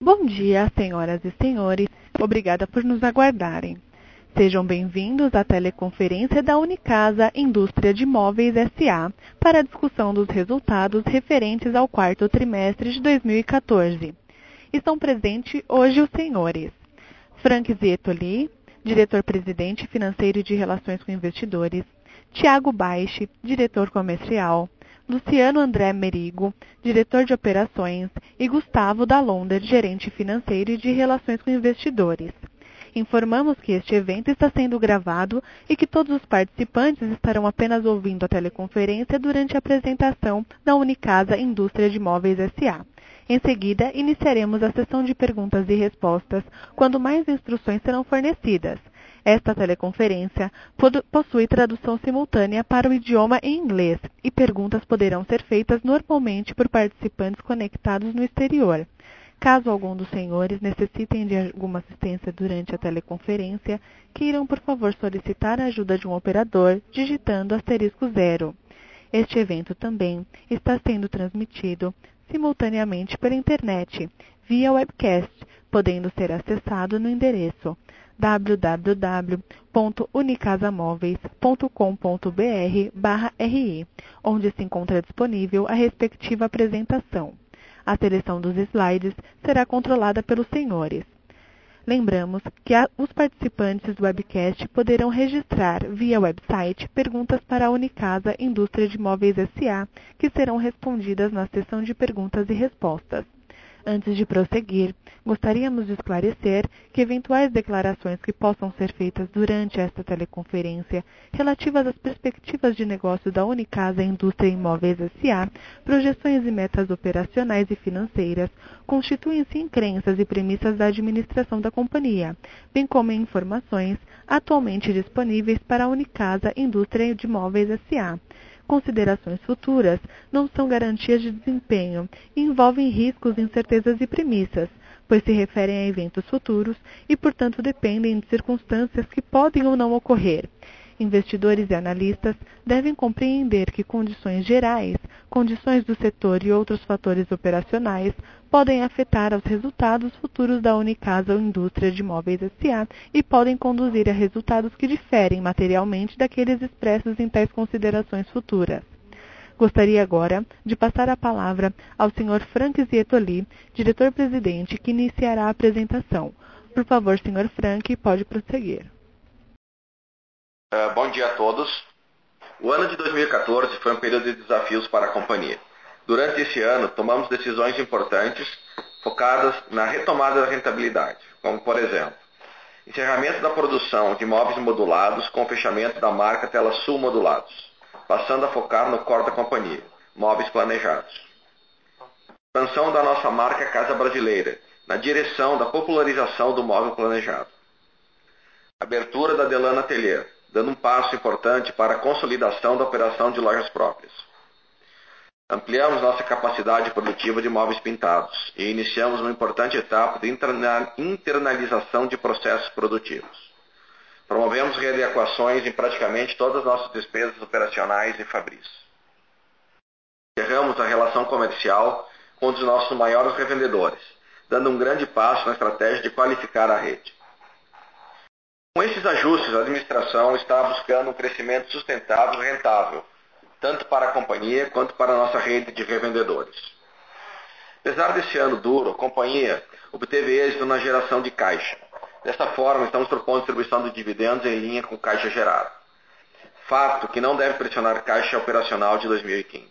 Bom dia, senhoras e senhores. Obrigada por nos aguardarem. Sejam bem-vindos à teleconferência da Unicasa Indústria de Móveis S.A. para a discussão dos resultados referentes ao quarto trimestre de 2014. Estão presentes hoje os senhores Frank Zietoli, diretor-presidente financeiro e de Relações com Investidores, Tiago Baixe, diretor comercial, Luciano André Merigo, diretor de operações, e Gustavo Dalonder, gerente financeiro e de Relações com Investidores. Informamos que este evento está sendo gravado e que todos os participantes estarão apenas ouvindo a teleconferência durante a apresentação da Unicasa Indústria de Móveis S.A. Em seguida, iniciaremos a sessão de perguntas e respostas, quando mais instruções serão fornecidas. Esta teleconferência possui tradução simultânea para o idioma em inglês e perguntas poderão ser feitas normalmente por participantes conectados no exterior. Caso algum dos senhores necessitem de alguma assistência durante a teleconferência, queiram por favor solicitar a ajuda de um operador digitando *0. Este evento também está sendo transmitido simultaneamente pela internet, via webcast, podendo ser acessado no endereço www.unicasamóveis.com.br/ri, onde se encontra disponível a respectiva apresentação. A seleção dos slides será controlada pelos senhores. Lembramos que os participantes do webcast poderão registrar via website perguntas para a Unicasa Indústria de Móveis S.A., que serão respondidas na sessão de perguntas e respostas. Antes de prosseguir, gostaríamos de esclarecer que eventuais declarações que possam ser feitas durante esta teleconferência relativas às perspectivas de negócio da Unicasa Indústria de Móveis S.A., projeções e metas operacionais e financeiras, constituem-se em crenças e premissas da administração da companhia, bem como em informações atualmente disponíveis para a Unicasa Indústria de Móveis S.A. Considerações futuras não são garantias de desempenho e envolvem riscos, incertezas e premissas, pois se referem a eventos futuros e, portanto, dependem de circunstâncias que podem ou não ocorrer. Investidores e analistas devem compreender que condições gerais, condições do setor e outros fatores operacionais podem afetar os resultados futuros da Unicasa Indústria de Móveis S.A. e podem conduzir a resultados que diferem materialmente daqueles expressos em tais considerações futuras. Gostaria agora de passar a palavra ao Sr. Frank Zietoli, diretor-presidente, que iniciará a apresentação. Por favor, Sr. Frank, pode prosseguir. Bom dia a todos. O ano de 2014 foi um período de desafios para a companhia. Durante esse ano, tomamos decisões importantes focadas na retomada da rentabilidade, como, por exemplo, encerramento da produção de móveis modulados com o fechamento da marca Tela Sul Modulados, passando a focar no core da companhia, móveis planejados. Expansão da nossa marca Casa Brasileira, na direção da popularização do móvel planejado. Abertura da Delano Atelier, dando um passo importante para a consolidação da operação de lojas próprias. Ampliamos nossa capacidade produtiva de móveis pintados e iniciamos uma importante etapa de internalização de processos produtivos. Promovemos readequações em praticamente todas as nossas despesas operacionais e fabris. Encerramos a relação comercial com um dos nossos maiores revendedores, dando um grande passo na estratégia de qualificar a rede. Com esses ajustes, a administração está buscando um crescimento sustentável e rentável, tanto para a companhia quanto para a nossa rede de revendedores. Apesar desse ano duro, a companhia obteve êxito na geração de caixa. Desta forma, estamos propondo distribuição de dividendos em linha com caixa gerado. Fato que não deve pressionar caixa operacional de 2015.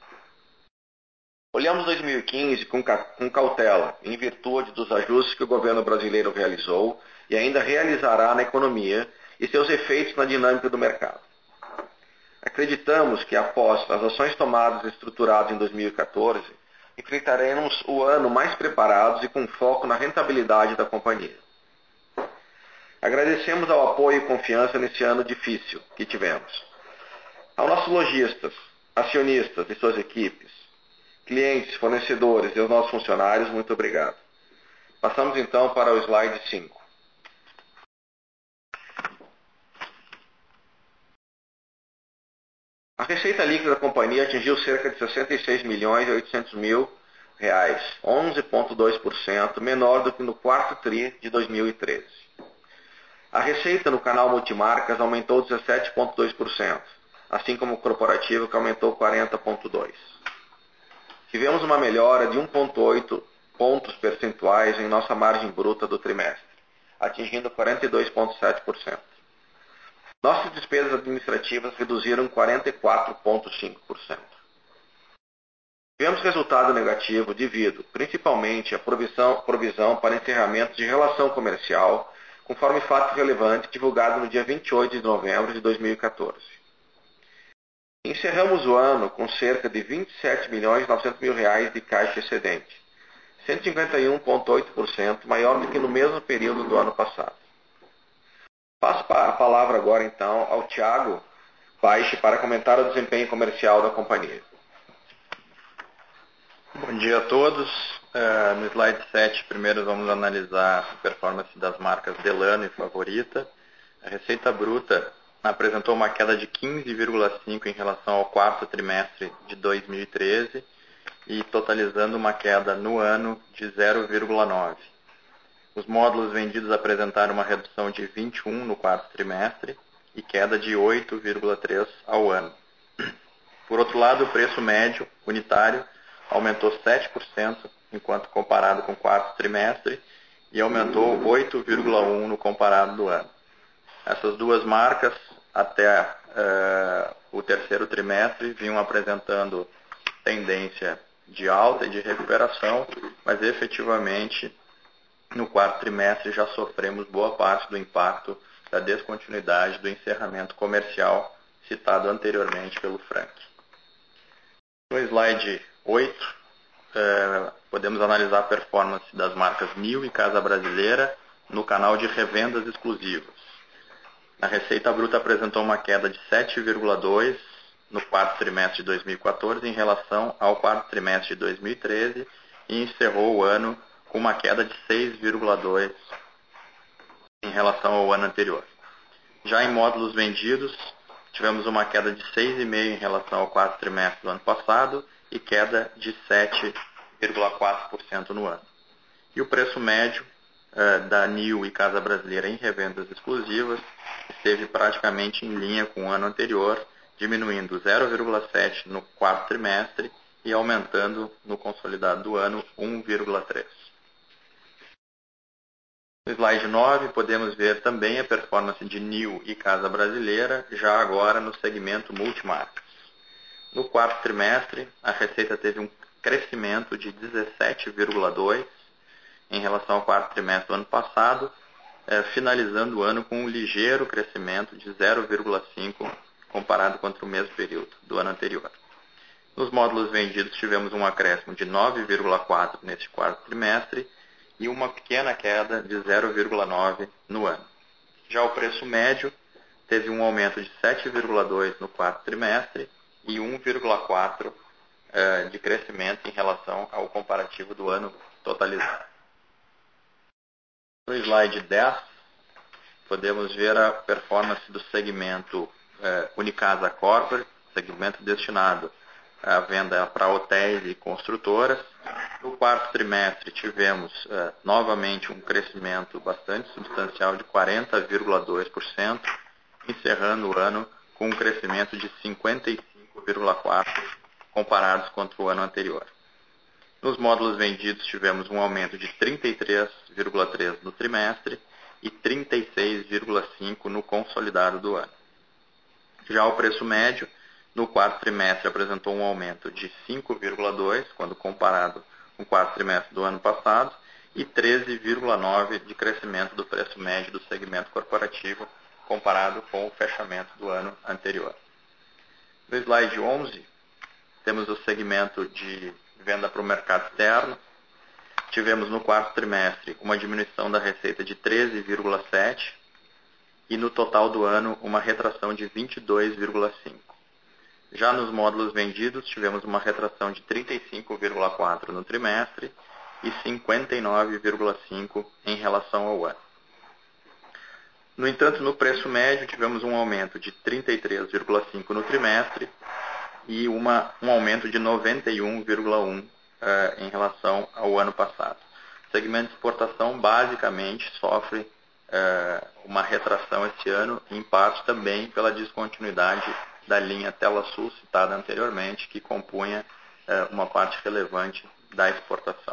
Olhamos 2015 com cautela, em virtude dos ajustes que o governo brasileiro realizou e ainda realizará na economia e seus efeitos na dinâmica do mercado. Acreditamos que, após as ações tomadas e estruturadas em 2014, enfrentaremos o ano mais preparados e com foco na rentabilidade da companhia. Agradecemos ao apoio e confiança nesse ano difícil que tivemos. Aos nossos lojistas, acionistas e suas equipes, clientes, fornecedores e aos nossos funcionários, muito obrigado. Passamos então para o slide 5. A receita líquida da companhia atingiu cerca de 66 milhões e 800 mil 11,2% menor do que no quarto TRI de 2013. A receita no canal multimarcas aumentou 17,2%, assim como o corporativo, que aumentou 40,2%. Tivemos uma melhora de 1,8 pontos percentuais em nossa margem bruta do trimestre, atingindo 42,7%. Nossas despesas administrativas reduziram 44,5%. Tivemos resultado negativo devido, principalmente, à provisão para encerramento de relação comercial, conforme fato relevante divulgado no dia 28 de novembro de 2014. Encerramos o ano com cerca de R$ 27.900.000 de caixa excedente, 151,8% maior do que no mesmo período do ano passado. Passo a palavra agora, então, ao Thiago Paixe para comentar o desempenho comercial da companhia. Bom dia a todos. No slide 7, primeiro vamos analisar a performance das marcas Delano e Favorita. A receita bruta apresentou uma queda de 15,5% em relação ao quarto trimestre de 2013 e totalizando uma queda no ano de 0,9%. Os módulos vendidos apresentaram uma redução de 21% no quarto trimestre e queda de 8,3% ao ano. Por outro lado, o preço médio unitário aumentou 7%, enquanto comparado com o quarto trimestre, e aumentou 8,1% no comparado do ano. Essas duas marcas, até o terceiro trimestre, vinham apresentando tendência de alta e de recuperação, mas efetivamente, no quarto trimestre, já sofremos boa parte do impacto da descontinuidade do encerramento comercial citado anteriormente pelo Frank. No slide 8, podemos analisar a performance das marcas NIO e Casa Brasileira no canal de revendas exclusivas. A receita bruta apresentou uma queda de 7,2% no quarto trimestre de 2014 em relação ao quarto trimestre de 2013 e encerrou o ano com uma queda de 6,2% em relação ao ano anterior. Já em módulos vendidos, tivemos uma queda de 6,5% em relação ao quarto trimestre do ano passado e queda de 7,4% no ano. E o preço médio da NIO e Casa Brasileira em revendas exclusivas esteve praticamente em linha com o ano anterior, diminuindo 0,7% no quarto trimestre e aumentando no consolidado do ano 1,3%. No slide 9, podemos ver também a performance de NIO e Casa Brasileira, já agora no segmento multimarcas. No quarto trimestre, a receita teve um crescimento de 17,2% em relação ao quarto trimestre do ano passado, finalizando o ano com um ligeiro crescimento de 0,5% comparado contra o mesmo período do ano anterior. Nos módulos vendidos, tivemos um acréscimo de 9,4% neste quarto trimestre e uma pequena queda de 0,9% no ano. Já o preço médio teve um aumento de 7,2% no quarto trimestre e 1,4% de crescimento em relação ao comparativo do ano totalizado. No slide 10, podemos ver a performance do segmento Unicasa Corporate, segmento destinado à venda para hotéis e construtoras. No quarto trimestre, tivemos novamente um crescimento bastante substancial de 40,2%, encerrando o ano com um crescimento de 55,4% comparados contra o ano anterior. Nos módulos vendidos, tivemos um aumento de 33,3% no trimestre e 36,5% no consolidado do ano. Já o preço médio, no quarto trimestre, apresentou um aumento de 5,2% quando comparado com o quarto trimestre do ano passado e 13,9% de crescimento do preço médio do segmento corporativo comparado com o fechamento do ano anterior. No slide 11, temos o segmento de venda para o mercado externo. Tivemos no quarto trimestre uma diminuição da receita de 13,7% e no total do ano uma retração de 22,5%. Já nos módulos vendidos, tivemos uma retração de 35,4% no trimestre e 59,5% em relação ao ano. No entanto, no preço médio, tivemos um aumento de 33,5% no trimestre e um aumento de 91,1% em relação ao ano passado. O segmento de exportação basicamente sofre uma retração este ano, em parte também pela descontinuidade da linha Tela Sul citada anteriormente, que compunha uma parte relevante da exportação.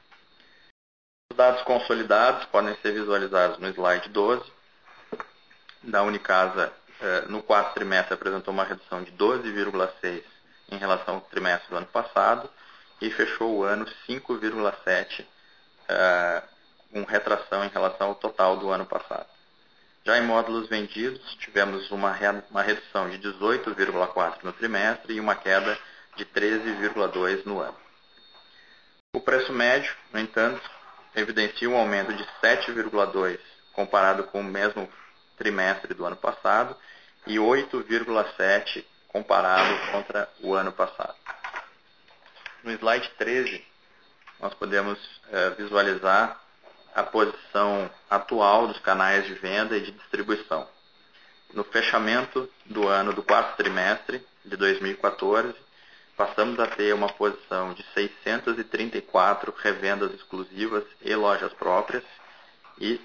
Os dados consolidados podem ser visualizados no slide 12. Da Unicasa, no quarto trimestre, apresentou uma redução de 12,6% em relação ao trimestre do ano passado e fechou o ano 5,7%, com retração em relação ao total do ano passado. Já em módulos vendidos, tivemos uma redução de 18,4% no trimestre e uma queda de 13,2% no ano. O preço médio, no entanto, evidencia um aumento de 7,2% comparado com o mesmo trimestre do ano passado e 8,7% comparado contra o ano passado. No slide 13, nós podemos visualizar a posição atual dos canais de venda e de distribuição. No fechamento do ano do quarto trimestre de 2014, passamos a ter uma posição de 634 revendas exclusivas e lojas próprias e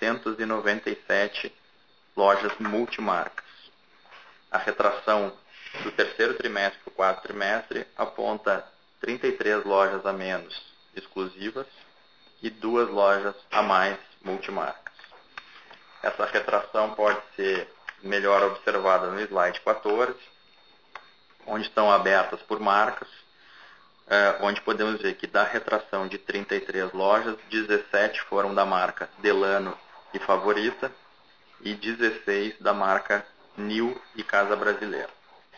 697 lojas multimarcas. A retração do terceiro trimestre para o quarto trimestre aponta 33 lojas a menos exclusivas e 2 lojas a mais multimarcas. Essa retração pode ser melhor observada no slide 14, onde estão abertas por marcas, onde podemos ver que da retração de 33 lojas, 17 foram da marca Delano e Favorita e 16 da marca New e Casa Brasileira.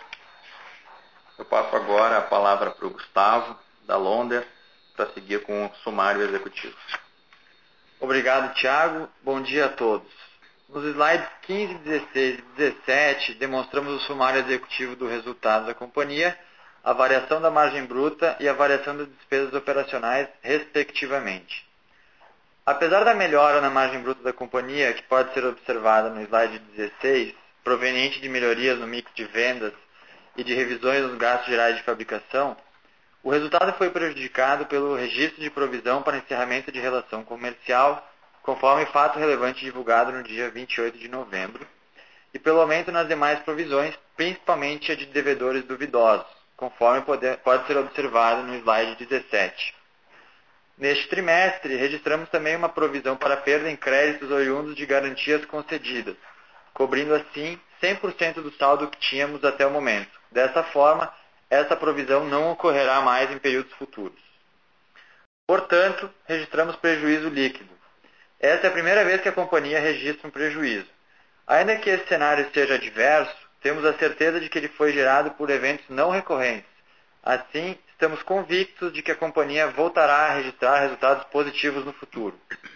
Eu passo agora a palavra para o Gustavo, da Londer, para seguir com o sumário executivo. Obrigado, Thiago. Bom dia a todos. Nos slides 15, 16 e 17, demonstramos o sumário executivo do resultado da companhia, a variação da margem bruta e a variação das despesas operacionais, respectivamente. Apesar da melhora na margem bruta da companhia, que pode ser observada no slide 16, proveniente de melhorias no mix de vendas e de revisões nos gastos gerais de fabricação, o resultado foi prejudicado pelo registro de provisão para encerramento de relação comercial, conforme fato relevante divulgado no dia 28 de novembro, e pelo aumento nas demais provisões, principalmente a de devedores duvidosos, conforme pode ser observado no slide 17. Neste trimestre, registramos também uma provisão para perda em créditos oriundos de garantias concedidas, cobrindo assim 100% do saldo que tínhamos até o momento. Dessa forma, essa provisão não ocorrerá mais em períodos futuros. Portanto, registramos prejuízo líquido. Essa é a primeira vez que a companhia registra um prejuízo. Ainda que esse cenário seja adverso, temos a certeza de que ele foi gerado por eventos não recorrentes. Assim, estamos convictos de que a companhia voltará a registrar resultados positivos no futuro.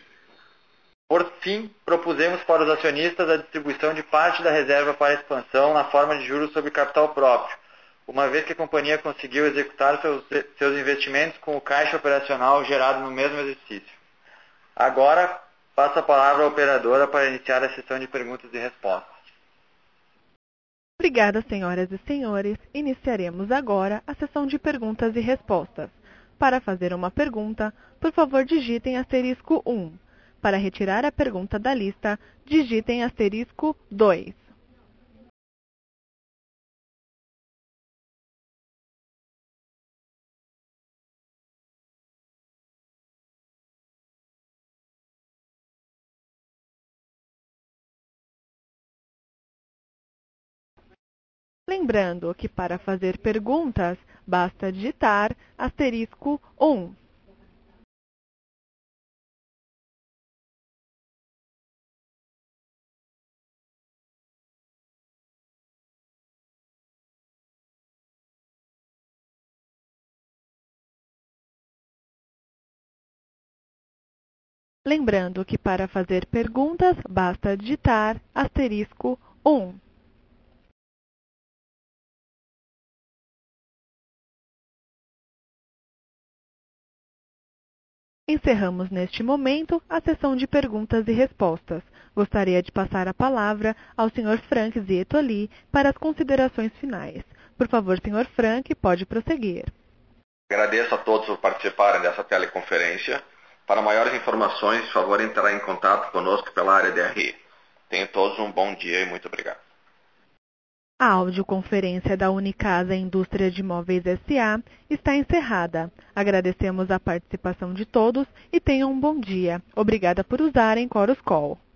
Por fim, propusemos para os acionistas a distribuição de parte da reserva para expansão na forma de juros sobre capital próprio, uma vez que a companhia conseguiu executar seus investimentos com o caixa operacional gerado no mesmo exercício. Agora, passo a palavra à operadora para iniciar a sessão de perguntas e respostas. Obrigada, senhoras e senhores. Iniciaremos agora a sessão de perguntas e respostas. Para fazer uma pergunta, por favor, digitem asterisco 1. Para retirar a pergunta da lista, digitem asterisco 2. Lembrando que para fazer perguntas, basta digitar asterisco 1. Lembrando que para fazer perguntas, basta digitar asterisco 1. Encerramos neste momento a sessão de perguntas e respostas. Gostaria de passar a palavra ao Sr. Frank Zietoli para as considerações finais. Por favor, Sr. Frank, pode prosseguir. Agradeço a todos por participarem dessa teleconferência. Para maiores informações, por favor, entrar em contato conosco pela área de RI. Tenham todos um bom dia e muito obrigado. A audioconferência da Unicasa Indústria de Móveis S.A. está encerrada. Agradecemos a participação de todos e tenham um bom dia. Obrigada por usarem Chorus Call.